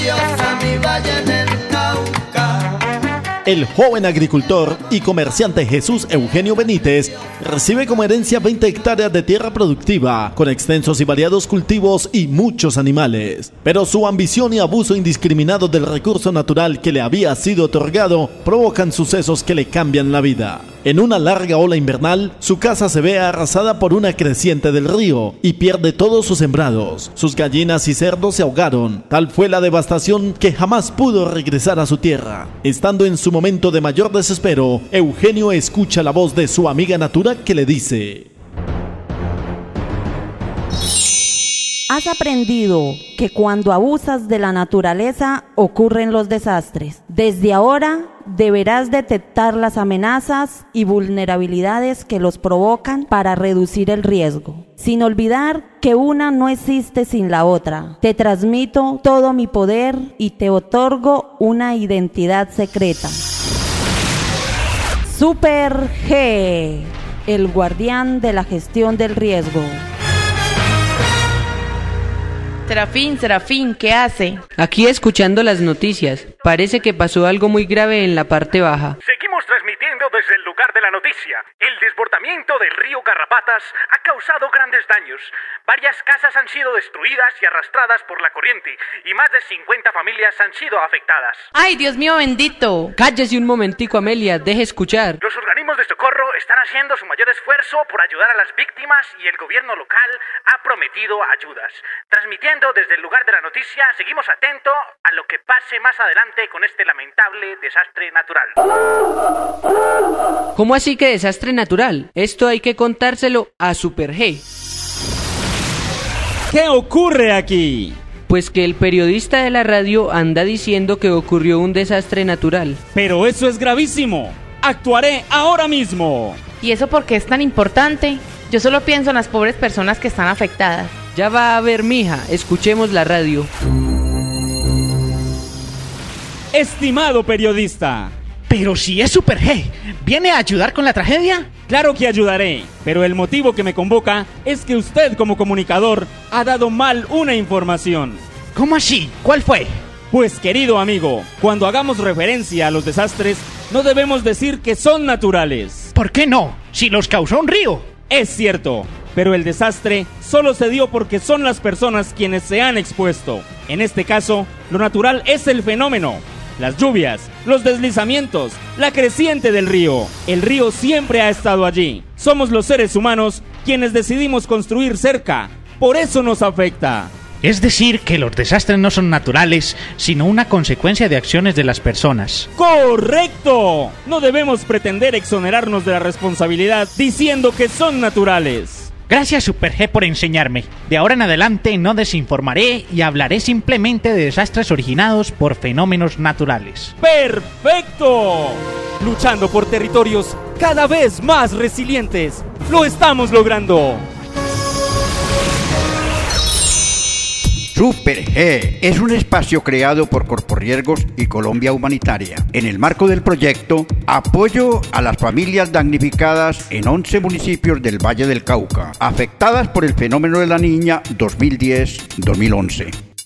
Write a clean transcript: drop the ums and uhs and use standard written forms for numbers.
preciosa mi valle en el Cauca. El joven agricultor y comerciante Jesús Eugenio Benítez recibe como herencia 20 hectáreas de tierra productiva, con extensos y variados cultivos y muchos animales. Pero su ambición y abuso indiscriminado del recurso natural que le había sido otorgado provocan sucesos que le cambian la vida. En una larga ola invernal, su casa se ve arrasada por una creciente del río y pierde todos sus sembrados. Sus gallinas y cerdos se ahogaron. Tal fue la devastación que jamás pudo regresar a su tierra. Estando en su momento de mayor desespero, Eugenio escucha la voz de su amiga Natura que le dice: Has aprendido que cuando abusas de la naturaleza ocurren los desastres. Desde ahora deberás detectar las amenazas y vulnerabilidades que los provocan para reducir el riesgo, sin olvidar que una no existe sin la otra. Te transmito todo mi poder y te otorgo una identidad secreta. Super G, el guardián de la gestión del riesgo. Serafín, ¿qué hace? Aquí escuchando las noticias. Parece que pasó algo muy grave en la parte baja. Seguimos transmitiendo desde el lugar de la noticia. El desbordamiento del río Garrapatas ha causado grandes daños. Varias casas han sido destruidas y arrastradas por la corriente y más de 50 familias han sido afectadas. ¡Ay, Dios mío bendito! Cállese un momentico, Amelia, deje escuchar. Los organismos de socorro están haciendo su mayor esfuerzo por ayudar a las víctimas y el gobierno local ha prometido ayudas. Transmitiendo desde el lugar de la noticia, seguimos atentos a lo que pase más adelante con este lamentable desastre natural. ¿Cómo así que desastre natural? Esto hay que contárselo a Super G. ¿Qué ocurre aquí? Pues que el periodista de la radio anda diciendo que ocurrió un desastre natural. Pero eso es gravísimo. Actuaré ahora mismo. ¿Y eso por qué es tan importante? Yo solo pienso en las pobres personas que están afectadas. Ya va a ver, mija, escuchemos la radio. Estimado periodista. Pero si es Super G, ¿viene a ayudar con la tragedia? Claro que ayudaré, pero el motivo que me convoca es que usted como comunicador ha dado mal una información. ¿Cómo así? ¿Cuál fue? Pues querido amigo, cuando hagamos referencia a los desastres, no debemos decir que son naturales. ¿Por qué no? Si los causó un río. Es cierto, pero el desastre solo se dio porque son las personas quienes se han expuesto. En este caso, lo natural es el fenómeno. Las lluvias, los deslizamientos, la creciente del río. El río siempre ha estado allí. Somos los seres humanos quienes decidimos construir cerca. Por eso nos afecta. Es decir, que los desastres no son naturales, sino una consecuencia de acciones de las personas. ¡Correcto! No debemos pretender exonerarnos de la responsabilidad diciendo que son naturales. Gracias Super G por enseñarme. De ahora en adelante no desinformaré y hablaré simplemente de desastres originados por fenómenos naturales. ¡Perfecto! Luchando por territorios cada vez más resilientes. ¡Lo estamos logrando! Super G es un espacio creado por Corporriesgos y Colombia Humanitaria en el marco del proyecto Apoyo a las familias damnificadas en 11 municipios del Valle del Cauca, afectadas por el fenómeno de la Niña 2010-2011.